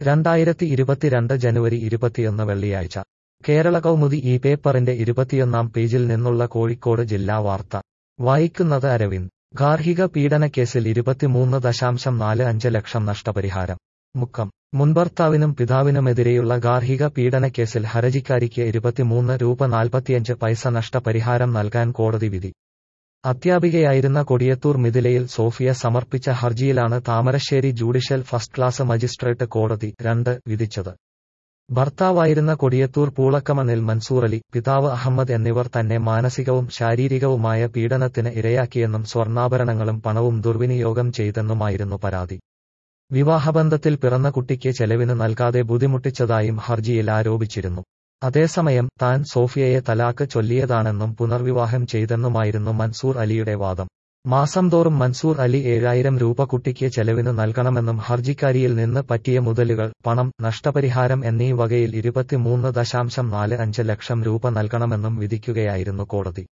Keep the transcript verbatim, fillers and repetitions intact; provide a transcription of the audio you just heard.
രണ്ടായിരത്തി ഇരുപത്തിരണ്ട് ജനുവരി ഇരുപത്തിയൊന്ന് വെള്ളിയാഴ്ച കേരള കൗമുദി ഈ പേപ്പറിന്റെ ഇരുപത്തിയൊന്നാം പേജിൽ നിന്നുള്ള കോഴിക്കോട് ജില്ലാ വാർത്ത വായിക്കുന്നത് അരവിന്ദ്. ഗാർഹിക പീഡനക്കേസിൽ ഇരുപത്തിമൂന്ന് ദശാംശം നാല് അഞ്ച് ലക്ഷം നഷ്ടപരിഹാരം. മുക്കം. മുൻഭർത്താവിനും പിതാവിനുമെതിരെയുള്ള ഗാർഹിക പീഡനക്കേസിൽ ഹർജിക്കാരിക്ക് ഇരുപത്തിമൂന്ന് രൂപ നാൽപ്പത്തിയഞ്ച് പൈസ നഷ്ടപരിഹാരം നൽകാൻ കോടതി വിധി. അധ്യാപികയായിരുന്ന കൊടിയത്തൂർ മിഥിലയിൽ സോഫിയ സമർപ്പിച്ച ഹർജിയിലാണ് Thamarassery judicial first class magistrate കോടതി രണ്ട് വിധിച്ചത്. ഭർത്താവായിരുന്ന കൊടിയത്തൂർ പൂളക്കമണിൽ മൻസൂറലി, പിതാവ് അഹമ്മദ് എന്നിവർ തന്നെ മാനസികവും ശാരീരികവുമായ പീഡനത്തിന് ഇരയാക്കിയെന്നും സ്വർണ്ണാഭരണങ്ങളും പണവും ദുർവിനിയോഗം ചെയ്തെന്നുമായിരുന്നു പരാതി. വിവാഹബന്ധത്തിൽ പിറന്ന കുട്ടിക്ക് ചെലവിന് നൽകാതെ ബുദ്ധിമുട്ടിച്ചതായും ഹർജിയിൽ ആരോപിച്ചിരുന്നു. അതേസമയം താൻ സോഫിയയെ തലാക്ക് ചൊല്ലിയതാണെന്നും പുനർവിവാഹം ചെയ്തെന്നുമായിരുന്നു മൻസൂർ അലിയുടെ വാദം. മാസം തോറും മൻസൂർ അലി ഏഴായിരം രൂപ കുട്ടിക്ക് ചെലവിന് നൽകണമെന്നും ഹർജിക്കാരിയിൽ നിന്ന് പറ്റിയ മുതലുകൾ, പണം, നഷ്ടപരിഹാരം എന്നീ വകയിൽ ഇരുപത്തിമൂന്ന് ദശാംശം നാല് അഞ്ച് ലക്ഷം രൂപ നൽകണമെന്നും വിധിക്കുകയായിരുന്നു കോടതി.